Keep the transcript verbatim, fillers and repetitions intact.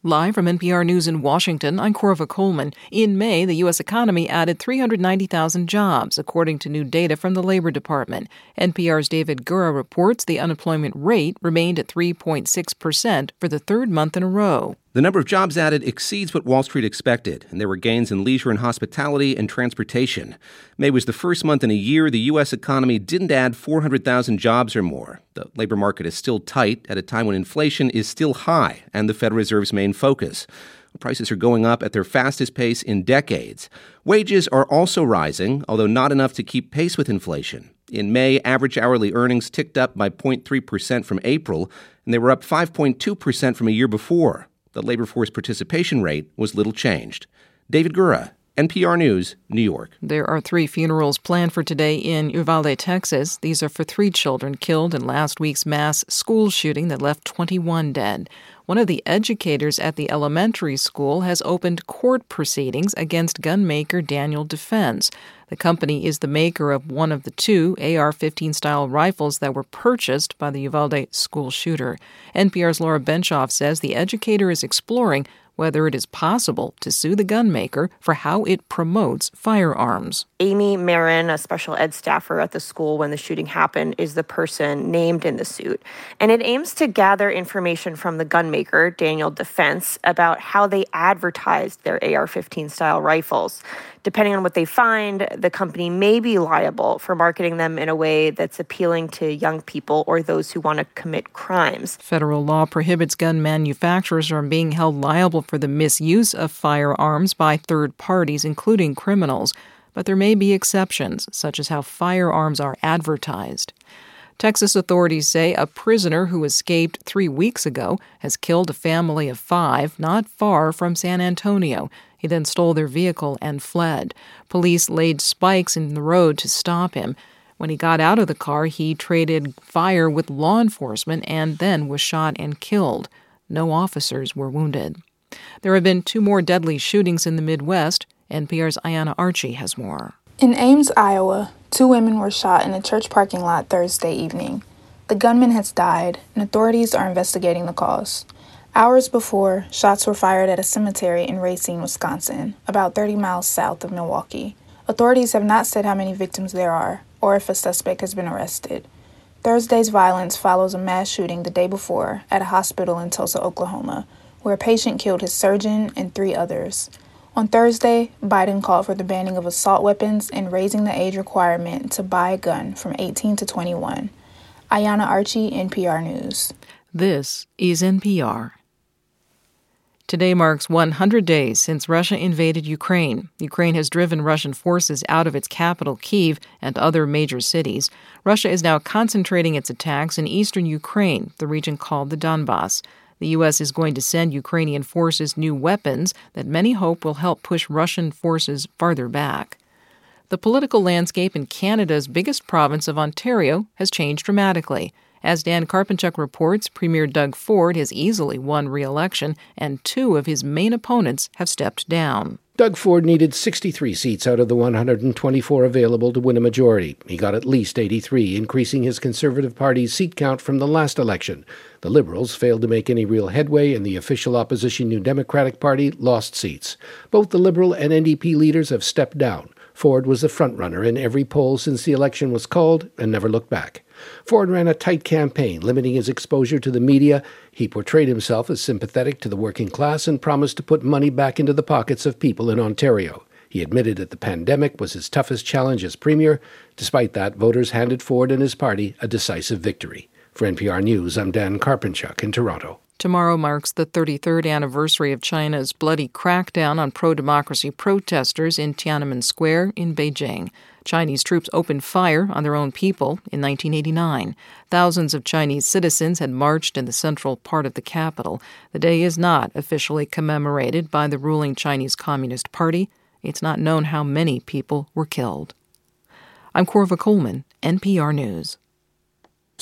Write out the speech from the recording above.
Live from N P R News in Washington, I'm Corva Coleman. In May, the U S economy added three hundred ninety thousand jobs, according to new data from the Labor Department. N P R's David Gura reports the unemployment rate remained at three point six percent for the third month in a row. The number of jobs added exceeds what Wall Street expected, and there were gains in leisure and hospitality and transportation. May was the first month in a year the U S economy didn't add four hundred thousand jobs or more. The labor market is still tight at a time when inflation is still high and the Federal Reserve's main focus. Prices are going up at their fastest pace in decades. Wages are also rising, although not enough to keep pace with inflation. In May, average hourly earnings ticked up by zero point three percent from April, and they were up five point two percent from a year before. The labor force participation rate was little changed. David Gura, N P R News, New York. There are three funerals planned for today in Uvalde, Texas. These are for three children killed in last week's mass school shooting that left twenty-one dead. One of the educators at the elementary school has opened court proceedings against gunmaker Daniel Defense. The company is the maker of one of the two A R fifteen-style rifles that were purchased by the Uvalde school shooter. N P R's Laura Benshoff says the educator is exploring whether it is possible to sue the gunmaker for how it promotes firearms. Amy Marin, a special ed staffer at the school when the shooting happened, is the person named in the suit. And it aims to gather information from the gunmaker, Daniel Defense, about how they advertised their A R fifteen-style rifles. Depending on what they find, the company may be liable for marketing them in a way that's appealing to young people or those who want to commit crimes. Federal law prohibits gun manufacturers from being held liable for the misuse of firearms by third parties, including criminals. But there may be exceptions, such as how firearms are advertised. Texas authorities say a prisoner who escaped three weeks ago has killed a family of five not far from San Antonio. He then stole their vehicle and fled. Police laid spikes in the road to stop him. When he got out of the car, he traded fire with law enforcement and then was shot and killed. No officers were wounded. There have been two more deadly shootings in the Midwest. N P R's Ayanna Archie has more. In Ames, Iowa, two women were shot in a church parking lot Thursday evening. The gunman has died, and authorities are investigating the cause. Hours before, shots were fired at a cemetery in Racine, Wisconsin, about thirty miles south of Milwaukee. Authorities have not said how many victims there are, or if a suspect has been arrested. Thursday's violence follows a mass shooting the day before at a hospital in Tulsa, Oklahoma, where a patient killed his surgeon and three others. On Thursday, Biden called for the banning of assault weapons and raising the age requirement to buy a gun from eighteen to twenty-one. Ayanna Archie, N P R News. This is N P R. Today marks one hundred days since Russia invaded Ukraine. Ukraine has driven Russian forces out of its capital, Kyiv, and other major cities. Russia is now concentrating its attacks in eastern Ukraine, the region called the Donbass. The U S is going to send Ukrainian forces new weapons that many hope will help push Russian forces farther back. The political landscape in Canada's biggest province of Ontario has changed dramatically. As Dan Karpenchuk reports, Premier Doug Ford has easily won re-election, and two of his main opponents have stepped down. Doug Ford needed sixty-three seats out of the one hundred twenty-four available to win a majority. He got at least eighty-three, increasing his Conservative Party's seat count from the last election. The Liberals failed to make any real headway, and the official opposition New Democratic Party lost seats. Both the Liberal and N D P leaders have stepped down. Ford was the frontrunner in every poll since the election was called and never looked back. Ford ran a tight campaign, limiting his exposure to the media. He portrayed himself as sympathetic to the working class and promised to put money back into the pockets of people in Ontario. He admitted that the pandemic was his toughest challenge as premier. Despite that, voters handed Ford and his party a decisive victory. For N P R News, I'm Dan Karpenchuk in Toronto. Tomorrow marks the thirty-third anniversary of China's bloody crackdown on pro-democracy protesters in Tiananmen Square in Beijing. Chinese troops opened fire on their own people in nineteen eighty-nine. Thousands of Chinese citizens had marched in the central part of the capital. The day is not officially commemorated by the ruling Chinese Communist Party. It's not known how many people were killed. I'm Corva Coleman, N P R News.